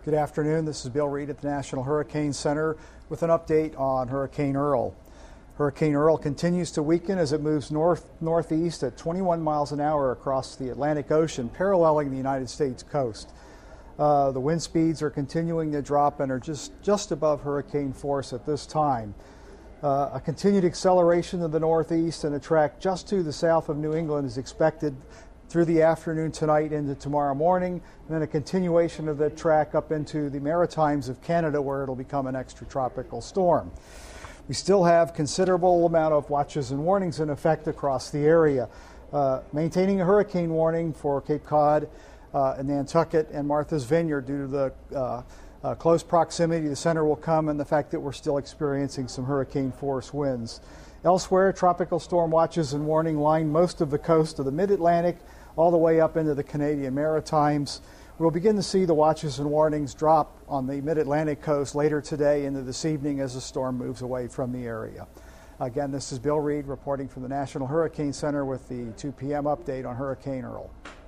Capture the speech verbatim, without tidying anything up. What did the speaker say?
Good afternoon. This is Bill Reed at the National Hurricane Center with an update on Hurricane Earl. Hurricane Earl continues to weaken as it moves north northeast at twenty-one miles an hour across the Atlantic Ocean, paralleling the United States coast. Uh, the wind speeds are continuing to drop and are just, just above hurricane force at this time. Uh, a continued acceleration to the northeast and a track just to the south of New England is expected through the afternoon tonight into tomorrow morning, and then a continuation of the track up into the Maritimes of Canada, where it'll become an extratropical storm. We still have considerable amount of watches and warnings in effect across the area. Uh, maintaining a hurricane warning for Cape Cod uh, and Nantucket and Martha's Vineyard due to the uh, uh, close proximity to the center will come, and the fact that we're still experiencing some hurricane force winds. Elsewhere, tropical storm watches and warning line most of the coast of the mid-Atlantic all the way up into the Canadian Maritimes. We'll begin to see the watches and warnings drop on the mid-Atlantic coast later today into this evening as the storm moves away from the area. Again, this is Bill Reed reporting from the National Hurricane Center with the two p m update on Hurricane Earl.